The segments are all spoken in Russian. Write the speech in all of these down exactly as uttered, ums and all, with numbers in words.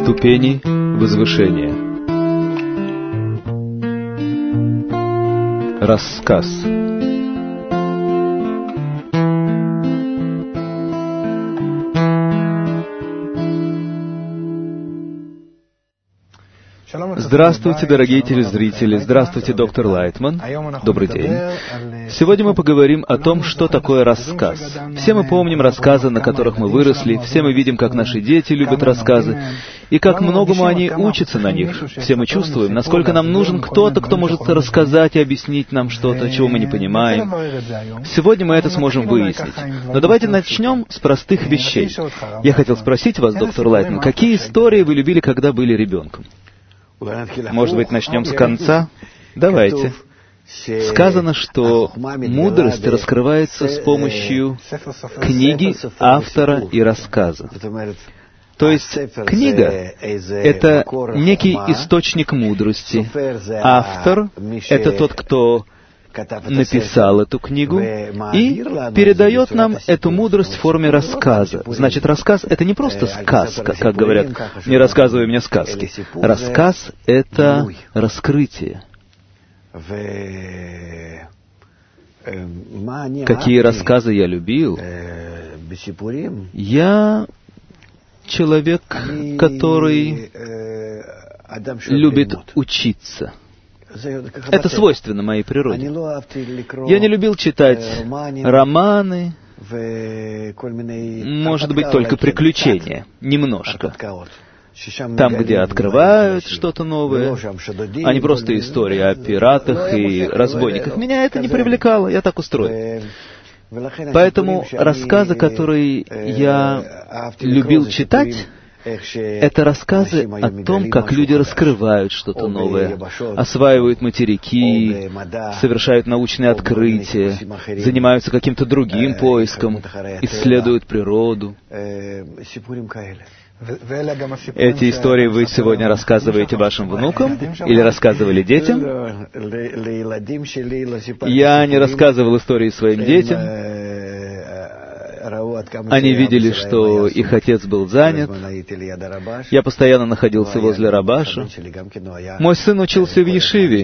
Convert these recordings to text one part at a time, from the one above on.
Ступени возвышения. Рассказ. Здравствуйте, дорогие телезрители! Здравствуйте, доктор Лайтман! Добрый день! Сегодня мы поговорим о том, что такое рассказ. Все мы помним рассказы, на которых мы выросли, все мы видим, как наши дети любят рассказы, и как многому они учатся на них. Все мы чувствуем, насколько нам нужен кто-то, кто может рассказать и объяснить нам что-то, чего мы не понимаем. Сегодня мы это сможем выяснить. Но давайте начнем с простых вещей. Я хотел спросить вас, доктор Лайтман, какие истории вы любили, когда были ребенком? Может быть, начнем с конца? Давайте. Сказано, что мудрость раскрывается с помощью книги, автора и рассказа. То есть книга — это некий источник мудрости. Автор — это тот, кто написал эту книгу и передает нам эту мудрость в форме рассказа. Значит, рассказ — это не просто сказка, как говорят, не рассказывай мне сказки. Рассказ — это раскрытие. Какие рассказы я любил? Я человек, который любит учиться. Это свойственно моей природе. Я не любил читать романы, может быть, только приключения, немножко. Там, где открывают что-то новое, а не просто истории о пиратах и разбойниках. Меня это не привлекало, я так устроен. Поэтому рассказы, которые я любил читать, это рассказы о том, как люди раскрывают что-то новое, осваивают материки, совершают научные открытия, занимаются каким-то другим поиском, исследуют природу. Эти истории вы сегодня рассказываете вашим внукам или рассказывали детям? Я не рассказывал истории своим детям. Они видели, что их отец был занят. Я постоянно находился возле рабаша. Мой сын учился в ешиве,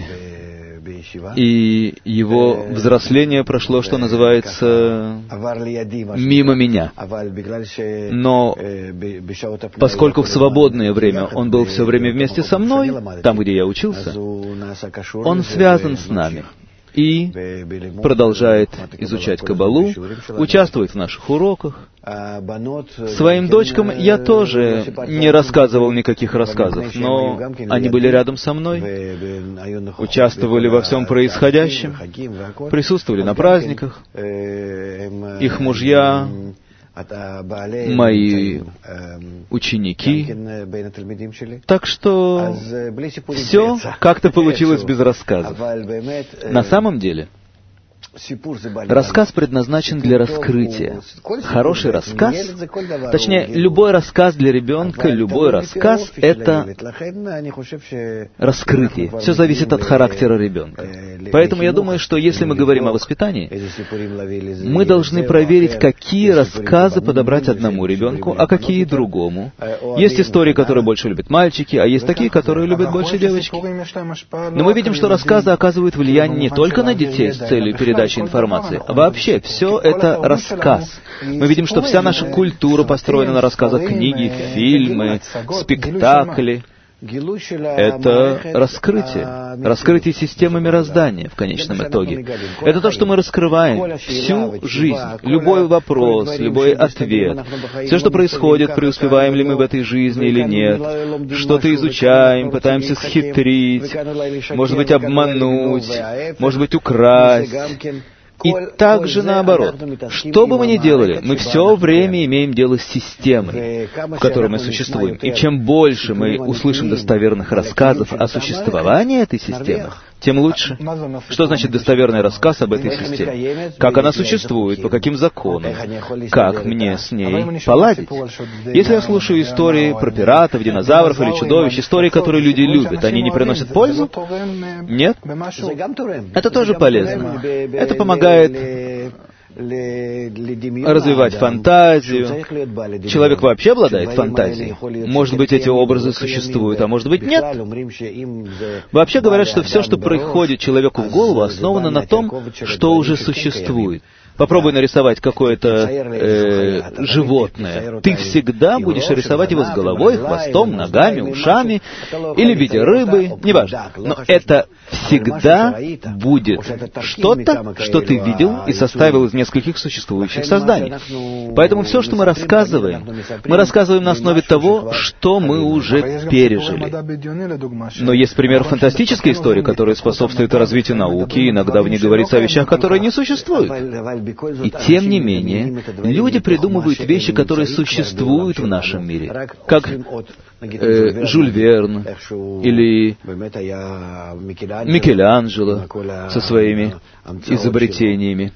и его взросление прошло, что называется, мимо меня. Но поскольку в свободное время он был все время вместе со мной, там, где я учился, он связан с нами и продолжает изучать Каббалу, участвует в наших уроках. Своим дочкам я тоже не рассказывал никаких рассказов, но они были рядом со мной, участвовали во всем происходящем, присутствовали на праздниках. Их мужья — мои ученики. Так что все как-то получилось без рассказов. На самом деле, рассказ предназначен для раскрытия. Хороший рассказ, точнее, любой рассказ для ребенка, любой рассказ — это раскрытие. Все зависит от характера ребенка. Поэтому я думаю, что если мы говорим о воспитании, мы должны проверить, какие рассказы подобрать одному ребенку, а какие другому. Есть истории, которые больше любят мальчики, а есть такие, которые любят больше девочки. Но мы видим, что рассказы оказывают влияние не только на детей с целью передачи информации. Вообще, все это рассказ. Мы видим, что вся наша культура построена на рассказах: книги, фильмы, спектакли. Это раскрытие. Раскрытие системы мироздания в конечном итоге. Это то, что мы раскрываем всю жизнь. Любой вопрос, любой ответ. Все, что происходит, преуспеваем ли мы в этой жизни или нет. Что-то изучаем, пытаемся схитрить, может быть, обмануть, может быть, украсть. И также наоборот. Что бы мы ни делали, мы все время имеем дело с системой, в которой мы существуем. И чем больше мы услышим достоверных рассказов о существовании этой системы, тем лучше. Что значит достоверный рассказ об этой системе? Как она существует, по каким законам, как мне с ней поладить? Если я слушаю истории про пиратов, динозавров или чудовищ, истории, которые люди любят, они не приносят пользу? Нет? Это тоже полезно. Это помогает развивать фантазию. Человек вообще обладает фантазией. Может быть, эти образы существуют, а может быть, нет. Вообще говорят, что все, что приходит человеку в голову, основано на том, что уже существует. Попробуй нарисовать какое-то э, животное. Ты всегда будешь рисовать его с головой, хвостом, ногами, ушами, или в виде рыбы, неважно. Но это всегда будет что-то, что ты видел и составил из нескольких существующих созданий. Поэтому все, что мы рассказываем, мы рассказываем на основе того, что мы уже пережили. Но есть пример фантастической истории, которая способствует развитию науки, иногда в ней говорится о вещах, которые не существуют. И тем не менее, люди придумывают вещи, которые существуют в нашем мире, как э, Жюль Верн или Микеланджело со своими изобретениями.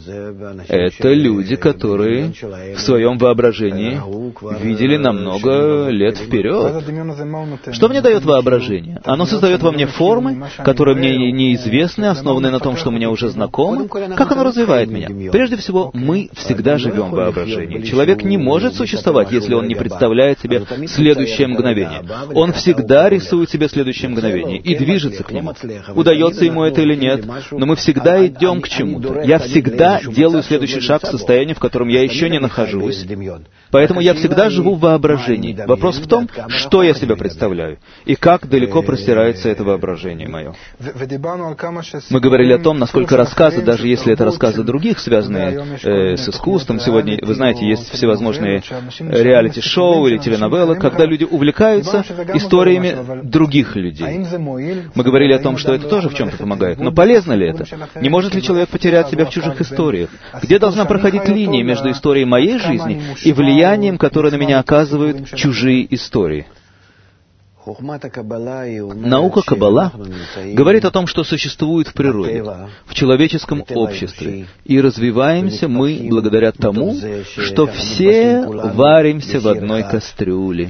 Это люди, которые в своем воображении видели на много лет вперед. Что мне дает воображение? Оно создает во мне формы, которые мне неизвестны, основанные на том, что мне уже знакомы. Как оно развивает меня? Прежде всего, мы всегда живем в воображении. Человек не может существовать, если он не представляет себе следующее мгновение. Он всегда рисует себе следующее мгновение и движется к нему. Удается ему это или нет, но мы всегда идем к чему-то. Я всегда делаю следующий шаг в состоянии, в котором я еще не нахожусь. Поэтому я всегда живу в воображении. Вопрос в том, что я себе представляю, и как далеко простирается это воображение мое. Мы говорили о том, насколько рассказы, даже если это рассказы других, связанные э, с искусством, сегодня, вы знаете, есть всевозможные реалити-шоу или теленовеллы, когда люди увлекаются историями других людей. Мы говорили о том, что это тоже в чем-то помогает. Но полезно ли это? Не может ли человек потерять себя в чужих историях? Где должна проходить линия между историей моей жизни и влиянием, которое на меня оказывают чужие истории? Наука Каббала говорит о том, что существует в природе, в человеческом обществе, и развиваемся мы благодаря тому, что все варимся в одной кастрюле.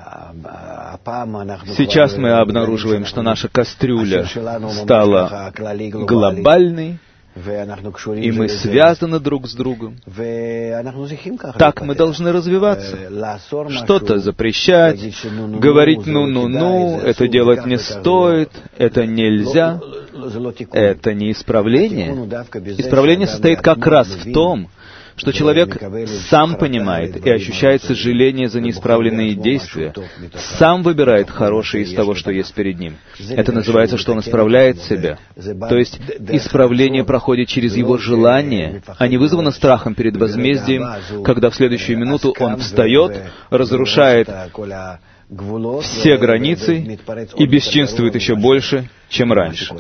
Сейчас мы обнаруживаем, что наша кастрюля стала глобальной, и мы связаны друг с другом. Так мы должны развиваться. Что-то запрещать, говорить «ну-ну-ну», это делать не стоит, это нельзя. Это не исправление. Исправление состоит как раз в том, что человек сам понимает и ощущает сожаление за неисправленные действия, сам выбирает хорошее из того, что есть перед ним. Это называется, что он исправляет себя. То есть исправление проходит через его желание, а не вызвано страхом перед возмездием, когда в следующую минуту он встает, разрушает все границы и бесчинствует еще больше, чем раньше.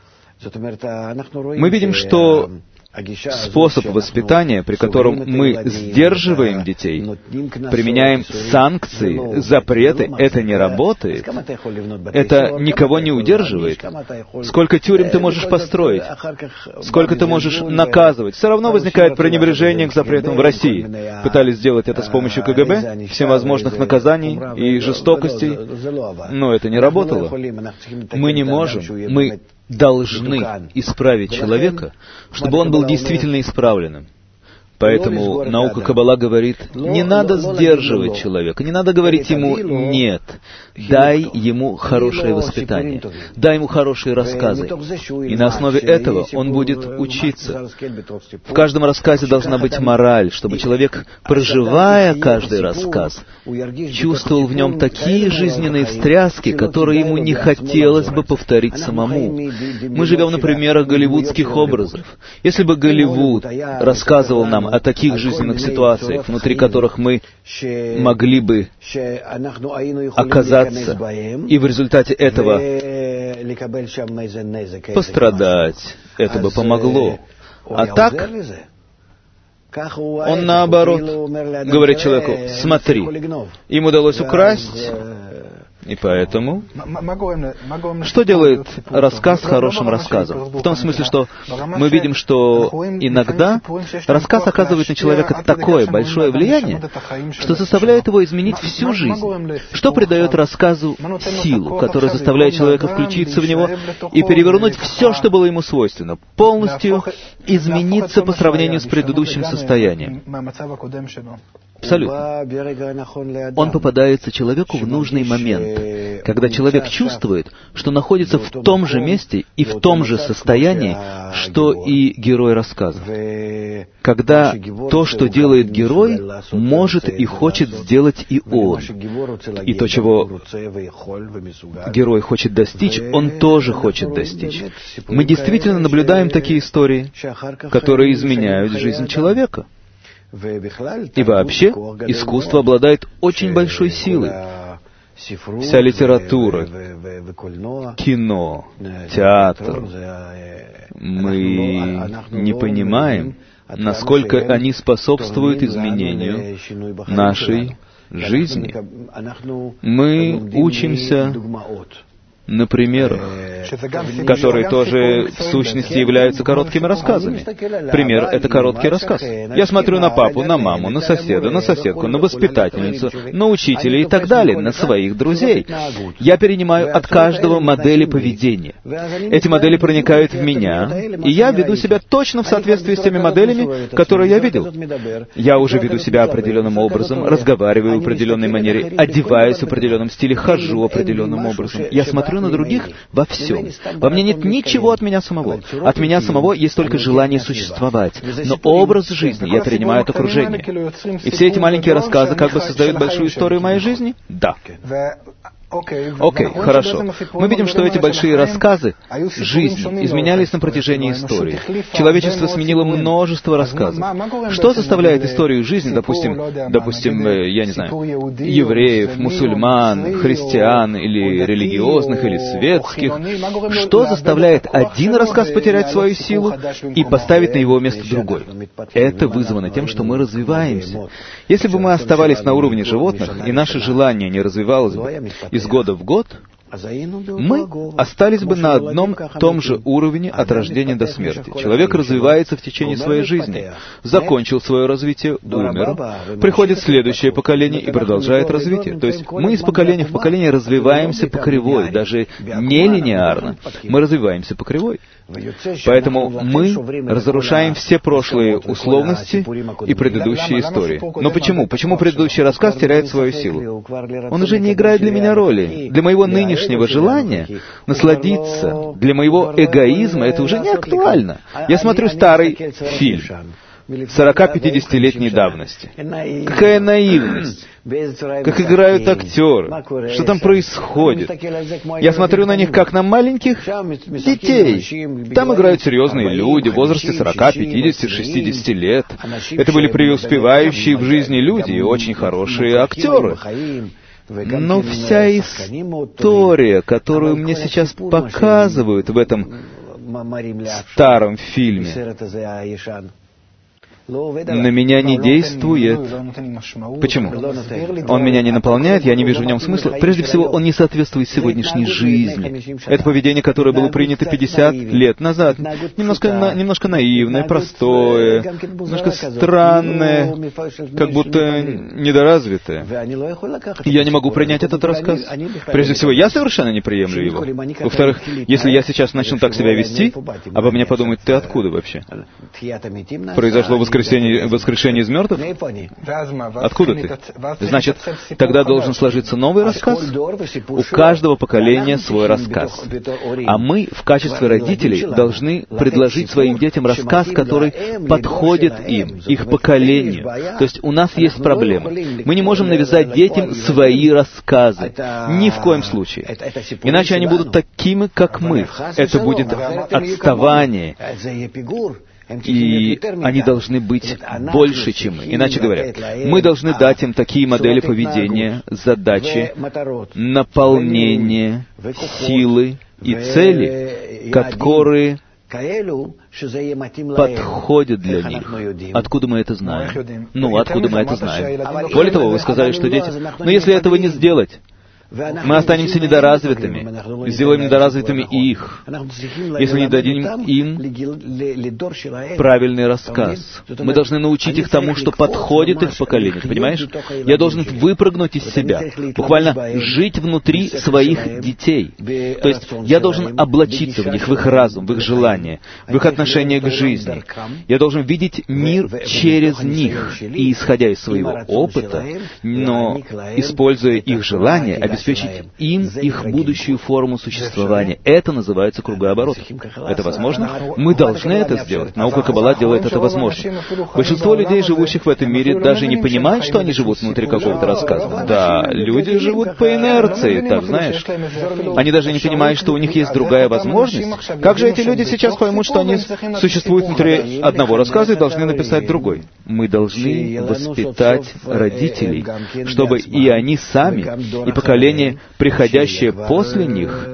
Мы видим, что способ воспитания, при котором мы сдерживаем детей, применяем санкции, запреты, это не работает. Это никого не удерживает. Сколько тюрем ты можешь построить? Сколько ты можешь наказывать? Все равно возникает пренебрежение к запретам в России. Пытались сделать это с помощью ка гэ бэ, всевозможных наказаний и жестокостей, но это не работало. Мы не можем. Мы должны исправить человека, чтобы он был действительно исправленным. Поэтому наука Каббала говорит, не надо сдерживать человека, не надо говорить ему «нет». Дай ему хорошее воспитание, дай ему хорошие рассказы. И на основе этого он будет учиться. В каждом рассказе должна быть мораль, чтобы человек, проживая каждый рассказ, чувствовал в нем такие жизненные встряски, которые ему не хотелось бы повторить самому. Мы живем на примерах голливудских образов. Если бы Голливуд рассказывал нам о таких жизненных ситуациях, внутри которых мы могли бы оказаться, и в результате этого пострадать, это бы помогло. А так, он наоборот говорит человеку, смотри, им удалось украсть, И поэтому, что делает рассказ хорошим рассказом? В том смысле, что мы видим, что иногда рассказ оказывает на человека такое большое влияние, что заставляет его изменить всю жизнь. Что придает рассказу силу, которая заставляет человека включиться в него и перевернуть все, что было ему свойственно, полностью измениться по сравнению с предыдущим состоянием? Абсолютно. Он попадается человеку в нужный момент, когда человек чувствует, что находится в том же месте и в том же состоянии, что и герой рассказа. Когда то, что делает герой, может и хочет сделать и он. И то, чего герой хочет достичь, он тоже хочет достичь. Мы действительно наблюдаем такие истории, которые изменяют жизнь человека. И вообще, искусство обладает очень большой силой. Вся литература, кино, театр, мы не понимаем, насколько они способствуют изменению нашей жизни. Мы учимся на примерах, которые тоже в сущности являются короткими рассказами. Пример — это короткий рассказ. Я смотрю на папу, на маму, на соседа, на соседку, на воспитательницу, на учителя и так далее, на своих друзей. Я перенимаю от каждого модели поведения. Эти модели проникают в меня, и я веду себя точно в соответствии с теми моделями, которые я видел. Я уже веду себя определенным образом, разговариваю в определенной манере, одеваюсь в определенном стиле, хожу определенным образом. Я смотрю на других во всем. Во мне нет ничего от меня самого. От меня самого есть только желание существовать. Но образ жизни я перенимаю от окружения. И все эти маленькие рассказы как бы создают большую историю моей жизни? Да. Окей, okay, хорошо. Мы видим, что эти большие рассказы жизни изменялись на протяжении истории. Человечество сменило множество рассказов. Что заставляет историю жизни, допустим, допустим, я не знаю, евреев, мусульман, христиан или религиозных, или светских? Что заставляет один рассказ потерять свою силу и поставить на его место другой? Это вызвано тем, что мы развиваемся. Если бы мы оставались на уровне животных, и наше желание не развивалось бы из года в год, мы остались бы на одном том же уровне от рождения до смерти. Человек развивается в течение своей жизни, закончил свое развитие, умер, приходит следующее поколение и продолжает развитие. То есть мы из поколения в поколение развиваемся по кривой, даже не линеарно. Мы развиваемся по кривой. Поэтому мы разрушаем все прошлые условности и предыдущие истории. Но почему? Почему предыдущий рассказ теряет свою силу? Он уже не играет для меня роли. Для моего нынешнего желания насладиться, для моего эгоизма это уже не актуально. Я смотрю старый фильм сорок-пятидесятилетней давности. Какая наивность! Как играют актеры! Что там происходит? Я смотрю на них как на маленьких детей. Там играют серьезные люди в возрасте сорока, пятидесяти, шестидесяти лет. Это были преуспевающие в жизни люди и очень хорошие актеры. Но вся история, которую мне сейчас показывают в этом старом фильме, на меня не действует. Почему? Он меня не наполняет, я не вижу в нем смысла. Прежде всего, он не соответствует сегодняшней жизни. Это поведение, которое было принято пятьдесят лет назад. Немножко, на, немножко наивное, простое, немножко странное, как будто недоразвитое. И я не могу принять этот рассказ. Прежде всего, я совершенно не приемлю его. Во-вторых, если я сейчас начну так себя вести, обо мне подумают, ты откуда вообще? Произошло воскресенье. Воскресение, воскрешение из мертвых? Откуда ты? Значит, тогда должен сложиться новый рассказ? У каждого поколения свой рассказ. А мы, в качестве родителей, должны предложить своим детям рассказ, который подходит им, их поколению. То есть у нас есть проблема. Мы не можем навязать детям свои рассказы. Ни в коем случае. Иначе они будут такими, как мы. Это будет отставание. И они должны быть больше, чем мы. Иначе говоря, мы должны дать им такие модели поведения, задачи, наполнения, силы и цели, которые подходят для них. Откуда мы это знаем? Ну, откуда мы это знаем? Более того, вы сказали, что дети... Но если этого не сделать, Мы останемся недоразвитыми, сделаем недоразвитыми и их, если не дадим им правильный рассказ. Мы должны научить их тому, что подходит их поколению, понимаешь? Я должен выпрыгнуть из себя, буквально жить внутри своих детей. То есть я должен облачиться в них, в их разум, в их желания, в их отношение к жизни. Я должен видеть мир через них и, исходя из своего опыта, но используя их желания, обеспечить им их будущую форму существования. Это называется кругооборот. Это возможно? Мы должны это сделать. Наука Каббала делает это возможным. Большинство людей, живущих в этом мире, даже не понимают, что они живут внутри какого-то рассказа. Да, люди живут по инерции, так знаешь. Они даже не понимают, что у них есть другая возможность. Как же эти люди сейчас поймут, что они существуют внутри одного рассказа и должны написать другой? Мы должны воспитать родителей, чтобы и они сами, и поколение, приходящее после них,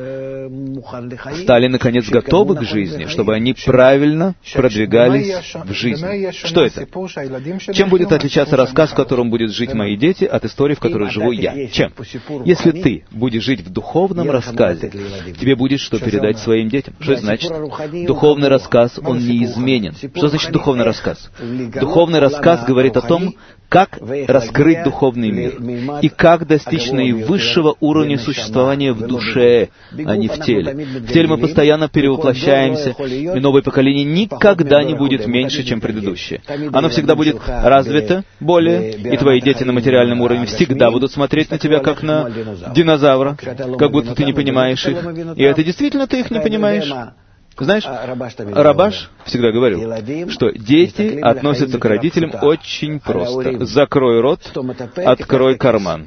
стали, наконец, готовы к жизни, чтобы они правильно продвигались в жизни. Что это? Чем будет отличаться рассказ, в котором будут жить мои дети, от истории, в которой живу я? Чем? Если ты будешь жить в духовном рассказе, тебе будет что передать своим детям. Что это значит? Духовный рассказ, он неизменен. Что значит духовный рассказ? Духовный рассказ говорит о том, как раскрыть духовный мир и как достичь наивысшего уровня существования в душе, а не в теле. В теле мы постоянно перевоплощаемся, и новое поколение никогда не будет меньше, чем предыдущее. Оно всегда будет развито более, и твои дети на материальном уровне всегда будут смотреть на тебя, как на динозавра, как будто ты не понимаешь их. И это действительно ты их не понимаешь. Знаешь, Рабаш всегда говорил, что дети относятся к родителям очень просто. Закрой рот, открой карман.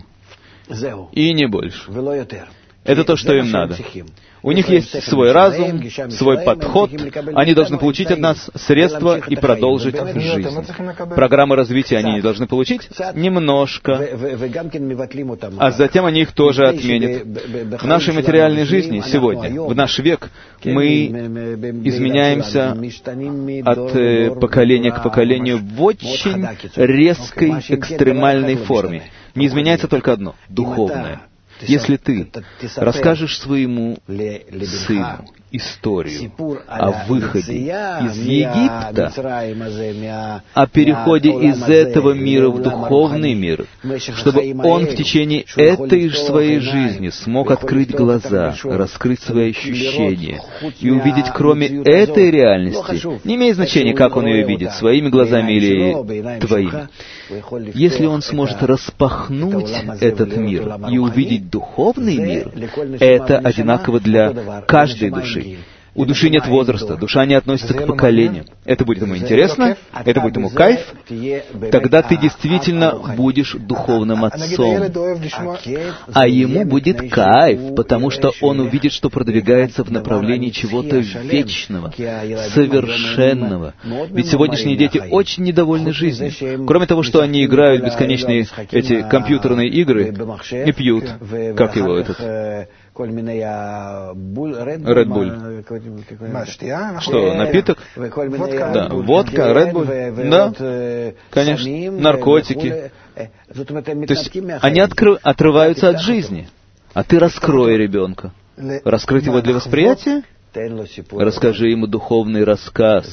И не больше. Это то, что им надо. У них есть свой разум, свой подход. Они должны получить от нас средства и продолжить жизнь. Программы развития они не должны получить? Немножко. А затем они их тоже отменят. В нашей материальной жизни сегодня, в наш век, мы изменяемся от э, поколения к поколению в очень резкой, экстремальной форме. Не изменяется только одно — духовное. Если ты расскажешь своему сыну историю о выходе из Египта, о переходе из этого мира в духовный мир, чтобы он в течение этой же своей жизни смог открыть глаза, раскрыть свои ощущения и увидеть, кроме этой реальности, не имеет значения, как он ее видит, своими глазами или твоими. Если он сможет распахнуть этот мир и увидеть духовный мир, это одинаково для каждой души. У души нет возраста, душа не относится к поколению. Это будет ему интересно, это будет ему кайф, тогда ты действительно будешь духовным отцом. А ему будет кайф, потому что он увидит, что продвигается в направлении чего-то вечного, совершенного. Ведь сегодняшние дети очень недовольны жизнью. Кроме того, что они играют в бесконечные эти компьютерные игры и пьют, как его этот... Red Bull. Что, напиток? Да, водка, Red Bull. Да, конечно, наркотики. То есть они откры... отрываются от жизни. А ты раскрой ребенка. Раскрыть его для восприятия? Расскажи ему духовный рассказ.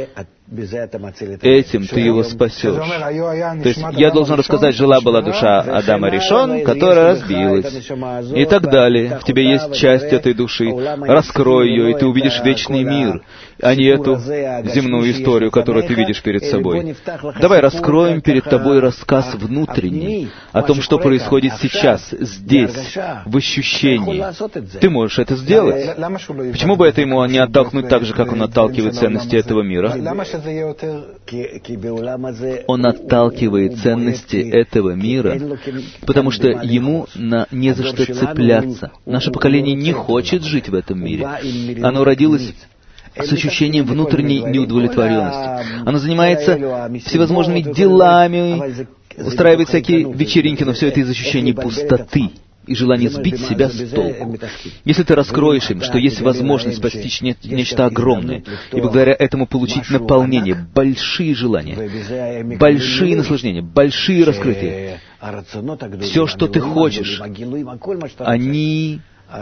Этим ты его спасешь. То есть я должен рассказать, жила-была душа Адама Ришон, которая разбилась, и так далее. В тебе есть часть этой души. Раскрой ее, и ты увидишь вечный мир, а не эту земную историю, которую ты видишь перед собой. Давай раскроем перед тобой рассказ внутренний о том, что происходит сейчас, здесь, в ощущении. Ты можешь это сделать. Почему бы это ему не оттолкнуть так же, как он отталкивает ценности этого мира? Он отталкивает ценности этого мира, потому что ему на, не за что цепляться. Наше поколение не хочет жить в этом мире. Оно родилось с ощущением внутренней неудовлетворенности. Оно занимается всевозможными делами, устраивает всякие вечеринки, но все это из ощущения пустоты. и желание сбить себя с толку. Если ты раскроешь им, что есть возможность постичь не, нечто огромное, и благодаря этому получить наполнение, большие желания, большие наслаждения, большие раскрытия, все, что ты хочешь, они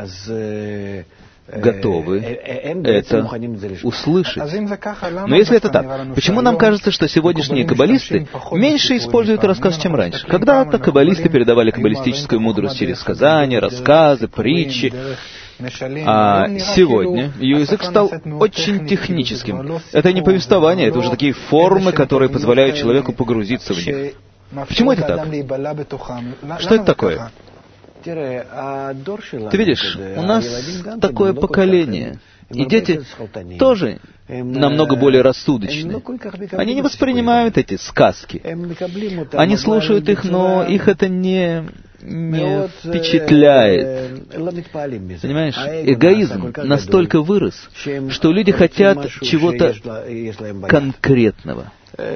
готовы это услышать. Но если это так, почему нам кажется, что сегодняшние каббалисты меньше используют рассказ, чем раньше? Когда-то каббалисты передавали каббалистическую мудрость через сказания, рассказы, притчи, а сегодня ее язык стал очень техническим. Это не повествование, это уже такие формы, которые позволяют человеку погрузиться в них. Почему это так? Что это такое? Ты видишь, у нас такое поколение, и дети тоже намного более рассудочны. Они не воспринимают эти сказки. Они слушают их, но их это не, не впечатляет. Понимаешь, эгоизм настолько вырос, что люди хотят чего-то конкретного.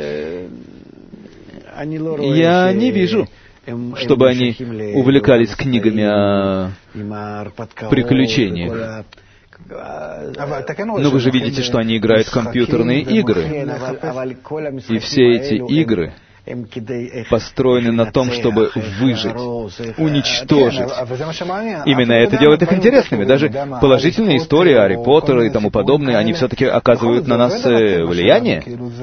Я не вижу, чтобы они увлекались книгами о приключениях. Но вы же видите, что они играют в компьютерные игры. И все эти игры построены на том, чтобы выжить, уничтожить. Именно это делает их интересными. Даже положительные истории Гарри Поттера и тому подобное, они все-таки оказывают на нас влияние.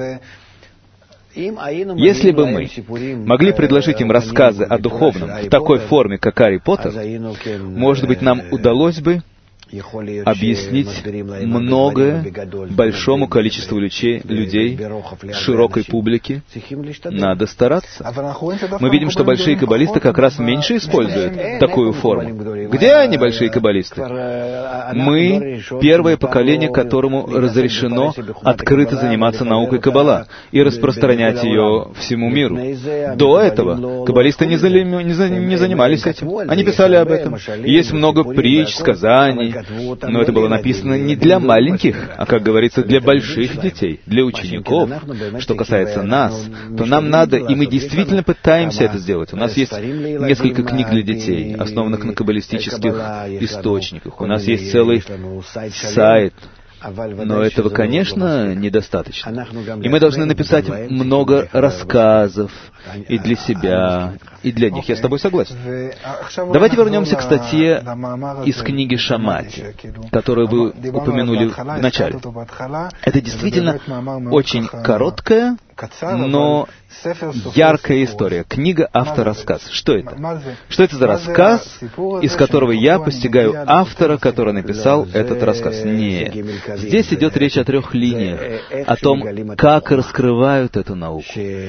Если бы мы могли предложить им рассказы о духовном в такой форме, как Гарри Поттер, может быть, нам удалось бы объяснить многое большому количеству людей, широкой публике. Надо стараться. Мы видим, что большие каббалисты как раз меньше используют такую форму. Где они, большие каббалисты? Мы — первое поколение, которому разрешено открыто заниматься наукой Каббала и распространять ее всему миру. До этого каббалисты не, не, не занимались этим. Они писали об этом. Есть много притч, сказаний, но это было написано не для маленьких, а, как говорится, для больших детей, для учеников. Что касается нас, то нам надо, и мы действительно пытаемся это сделать. У нас есть несколько книг для детей, основанных на каббалистических источниках. У нас есть целый сайт. Но этого, конечно, недостаточно. И мы должны написать много рассказов и для себя, и для них. Я с тобой согласен. Давайте вернемся к статье из книги Шамати, которую вы упомянули в начале. Это действительно очень короткая, но яркая история. Книга «Авторассказ». Что это? Что это за рассказ, из которого я постигаю автора, который написал этот рассказ? Нет. Здесь идет речь о трех линиях, о том, как раскрывают эту науку.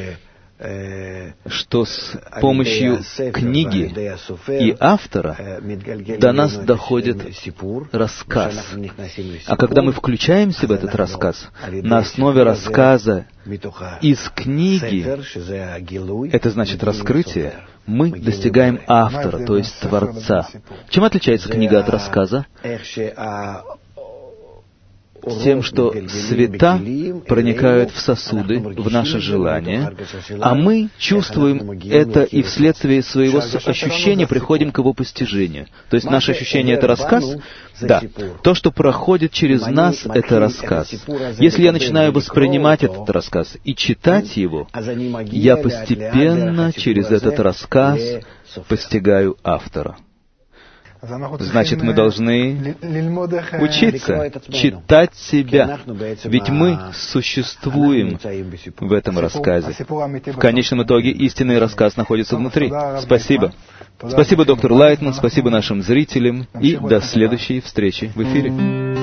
Что с помощью книги и автора до нас доходит рассказ. А когда мы включаемся в этот рассказ, на основе рассказа из книги, это значит раскрытие, мы достигаем автора, то есть Творца. Чем отличается книга от рассказа? Тем, что света проникают в сосуды, в наши желания, а мы чувствуем это и вследствие своего ощущения приходим к его постижению. То есть наше ощущение — это рассказ? Да. То, что проходит через нас, — это рассказ. Если я начинаю воспринимать этот рассказ и читать его, я постепенно через этот рассказ постигаю автора. Значит, мы должны учиться читать себя, ведь мы существуем в этом рассказе. В конечном итоге истинный рассказ находится внутри. Спасибо. Спасибо, доктор Лайтман, спасибо нашим зрителям, и до следующей встречи в эфире.